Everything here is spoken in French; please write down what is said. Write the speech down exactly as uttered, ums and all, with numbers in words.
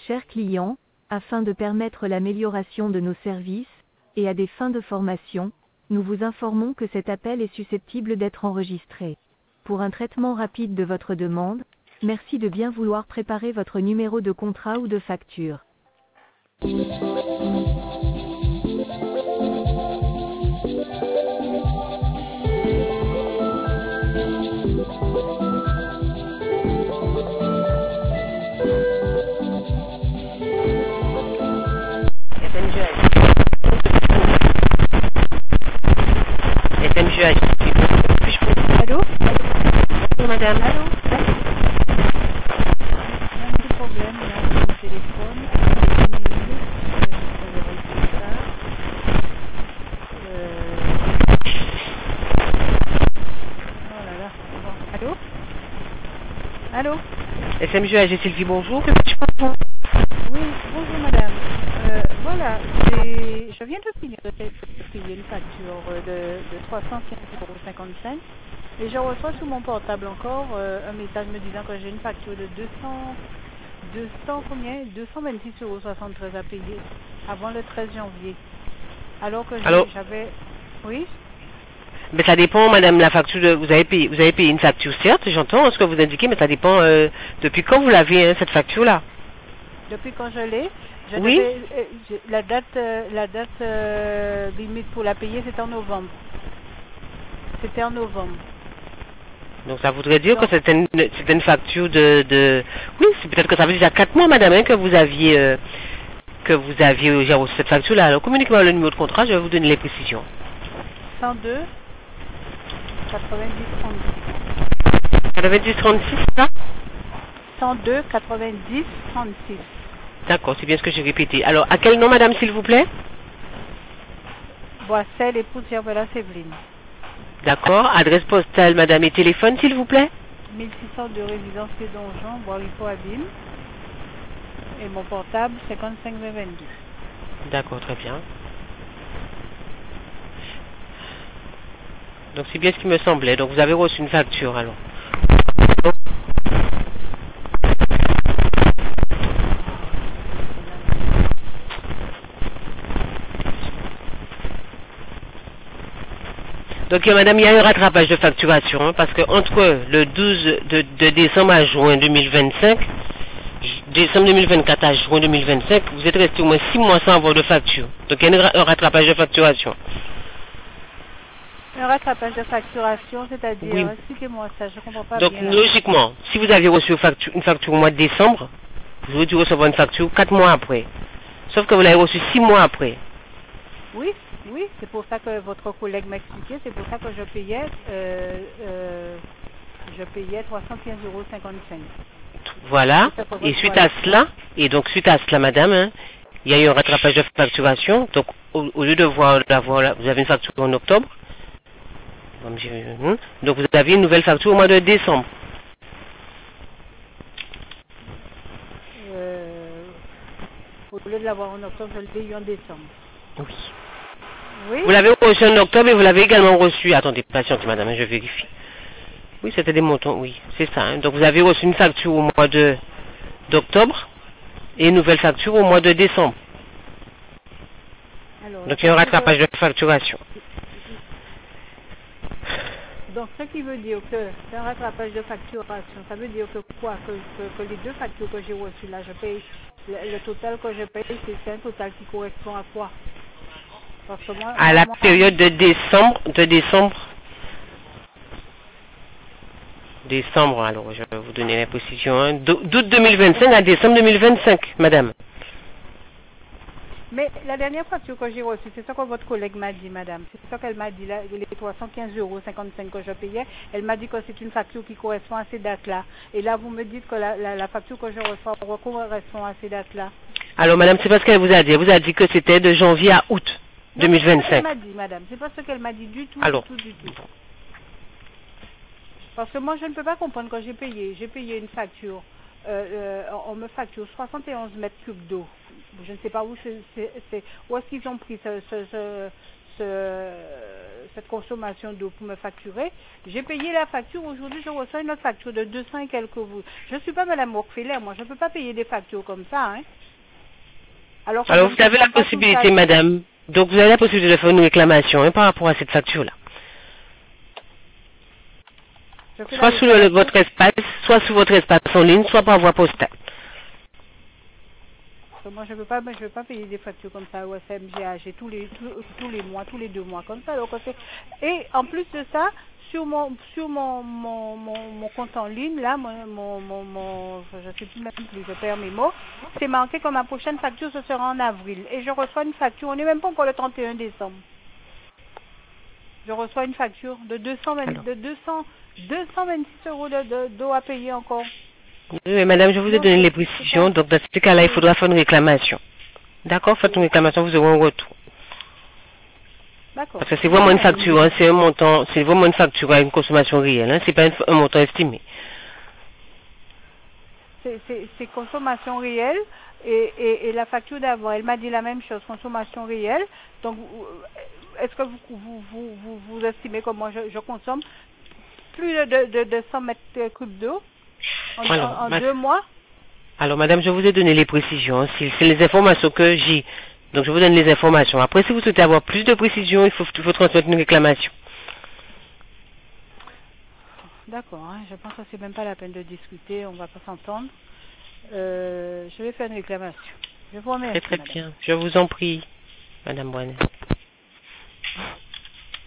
chers clients, afin de permettre l'amélioration de nos services, et à des fins de formation, nous vous informons que cet appel est susceptible d'être enregistré. Pour un traitement rapide de votre demande, merci de bien vouloir préparer votre numéro de contrat ou de facture. F M G H. Allô? Bonjour madame. Allô? Il y a un petit problème là avec mon téléphone. Attendez une minute, je vais vérifier ça. Euh... Oh là là. Bon. Allô? Allô? F M G H et Sylvie, bonjour. Que puis-je faire pour vous? Oui, bonjour madame. Euh, voilà, j'ai- je viens de finir de payer une facture de, de trois cent quinze euros cinquante-cinq et je reçois sur mon portable encore euh, un message me disant que j'ai une facture de deux cents, deux cents combien deux cent vingt-six euros soixante-treize à payer avant le treize janvier. Alors que j'ai- Allô? j'avais... Oui? Mais ça dépend, madame, la facture de, vous avez payé, vous avez payé une facture, certes, j'entends ce que vous indiquez, mais ça dépend, euh, depuis quand vous l'avez, hein, cette facture-là? Depuis quand je l'ai, je Oui. devais, euh, je- la date, euh, la date euh, limite pour la payer, c'était en novembre. C'était en novembre. Donc ça voudrait dire Non. que c'était une, c'était une facture de, de... Oui, c'est peut-être que ça fait déjà quatre mois, madame, hein, que vous aviez, euh, que vous aviez déjà reçu cette facture-là. Alors communiquez-moi le numéro de contrat, je vais vous donner les précisions. cent deux, quatre-vingt-dix, trente-six. quatre-vingt-dix trente-six, ça? cent deux, quatre-vingt-dix, trente-six. D'accord, c'est bien ce que j'ai répété. Alors, à quel nom, madame, s'il vous plaît? Boissel, épouse Gervella Séveline. D'accord. Adresse postale, madame, et téléphone, s'il vous plaît? mille six cent deux résidence des Donjons, Bois-Ripo, Abîme. Et mon portable, cinquante-cinq vingt vingt-deux. D'accord, très bien. Donc c'est bien ce qui me semblait. Donc vous avez reçu une facture alors. Donc euh, madame, il y a un rattrapage de facturation hein, parce que entre le douze de, de décembre à juin deux mille vingt-cinq, j- décembre deux mille vingt-quatre à juin deux mille vingt-cinq, vous êtes resté au moins six mois sans avoir de facture. Donc il y a un, ra- un rattrapage de facturation. Un rattrapage de facturation, c'est-à-dire, Oui. expliquez-moi ça, je ne comprends pas Donc bien. là. logiquement, si vous avez reçu une facture, une facture au mois de décembre, vous aurez dû recevoir une facture quatre mois après. Sauf que vous l'avez reçue six mois après. Oui, oui, c'est pour ça que votre collègue m'expliquait, c'est pour ça que je payais, euh, euh, je payais trois cent quinze euros cinquante-cinq. Voilà. C'est ça pour Et votre suite voilà. à cela, et donc suite à cela, madame, hein, il y a eu un rattrapage de facturation. Donc au, au lieu de voir, d'avoir la- vous avez une facture en octobre. Comme j'ai- hum, Donc vous avez une nouvelle facture au mois de décembre. Euh, au lieu de l'avoir en octobre, je l'ai eu en décembre. Oui. Oui? Vous l'avez reçu en octobre et vous l'avez également reçu. Attendez, patiente, madame, hein, je vérifie. Oui, c'était des montants, oui, c'est ça. hein. Donc vous avez reçu une facture au mois de d'octobre et une nouvelle facture au mois de décembre. Alors, Donc il y a un la facture- rattrapage de facturation. Donc, ce qui veut dire que c'est un rattrapage de facturation. Ça veut dire que quoi que, que, que les deux factures que j'ai reçues là, je paye, le, le total que je paye, c'est c'est un total qui correspond à quoi? Parce que moi, À la moi- période de décembre, de décembre, décembre, alors je vais vous donner la position, hein, d'au- d'août deux mille vingt-cinq à décembre deux mille vingt-cinq, madame. Mais la dernière facture que j'ai reçue, c'est ça que votre collègue m'a dit, madame. C'est ça qu'elle m'a dit, là, les trois cent quinze euros cinquante-cinq que je payais. Elle m'a dit que c'est une facture qui correspond à ces dates-là. Et là, vous me dites que la, la, la facture que je reçois correspond à ces dates-là. Alors madame, c'est pas ce qu'elle vous a dit. Elle vous a dit que c'était de janvier à août Non, c'est pas ce qu'elle deux mille vingt-cinq. m'a dit, madame. C'est pas ce qu'elle m'a dit du tout, Alors. du tout, du tout. Parce que moi, je ne peux pas comprendre quand j'ai payé. J'ai payé une facture. Euh, euh, on me facture soixante et onze mètres cubes d'eau. Je ne sais pas où c'est, c'est- c'est- où est-ce qu'ils ont pris ce, ce, ce, ce, cette consommation d'eau pour me facturer. J'ai payé la facture. Aujourd'hui, je reçois une autre facture de deux cents et quelques vous. Je ne suis pas Madame Rockefeller. Moi, je ne peux pas payer des factures comme ça. Hein. Alors, Alors vous avez la possibilité, Madame. Donc, vous avez la possibilité de faire une réclamation hein, par rapport à cette facture-là. Soit sur le, votre espace, soit sur votre espace en ligne, soit par voie postale. Moi, je ne veux pas, je veux pas payer des factures comme ça au S M G H tous les, tous, tous les mois, tous les deux mois, comme ça. Donc, et en plus de ça, sur mon, sur mon, mon, mon, mon compte en ligne, là, mon, mon, mon, mon je ne sais plus même plus, je perds mes mots, c'est marqué que ma prochaine facture, ce sera en avril. Et je reçois une facture, on n'est même pas encore le trente et un décembre. Je reçois une facture de deux cent vingt, de deux cents, deux cent vingt-six euros d'eau de, de, à payer encore. Oui, madame, je vous ai donné les précisions, donc dans ce cas-là, il faudra faire une réclamation. D'accord, faites une réclamation, vous aurez un retour. D'accord. Parce que c'est vraiment une facture, hein, c'est un montant, c'est vraiment une facture à une consommation réelle, hein, c'est pas un montant estimé. C'est consommation réelle et, et, et la facture d'avant, elle m'a dit la même chose, consommation réelle. Donc, est-ce que vous, vous, vous, vous, vous estimez que moi je, je consomme plus de, de, de cent mètres cubes d'eau en, Alors, en, en deux mois? Alors, madame, je vous ai donné les précisions. C'est les informations que j'ai. Donc, je vous donne les informations. Après, si vous souhaitez avoir plus de précisions, il faut, il faut transmettre une réclamation. D'accord, hein, je pense que c'est même pas la peine de discuter, on va pas s'entendre. Euh, je vais faire une réclamation. Je vous remercie. Très, très madame. Bien. Je vous en prie, madame Boine.